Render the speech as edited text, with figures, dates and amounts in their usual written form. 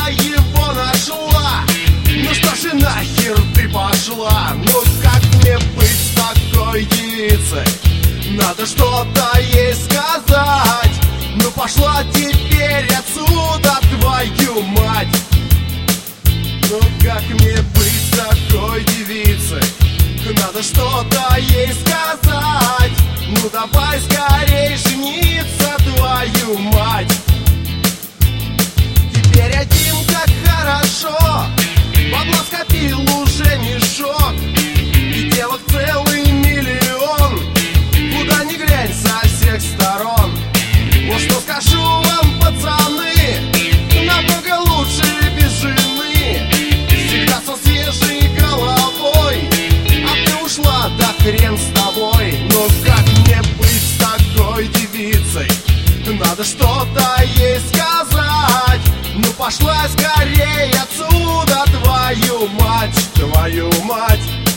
его нашла. Ну что же нахер ты пошла? Ну как мне быть с такой девицей? Надо что-то ей сказать. Ну пошла теперь отсюда, твою мать. Ну как мне быть с такой девицей? Надо что-то ей сказать. Ну давай скорей жениться, твою мать. Теперь один как хорошо, бабла скопил уже мешок, и девок целый миллион, куда ни глянь со всех сторон. Вот что скажу вам, пацаны, намного лучше без жены. Всегда со свежей головой, а ты ушла, да хрен с тобой. Ну как мне быть с такой девицей? Надо что-то ей сказать. Ну пошла скорей отсюда, твою мать, твою мать.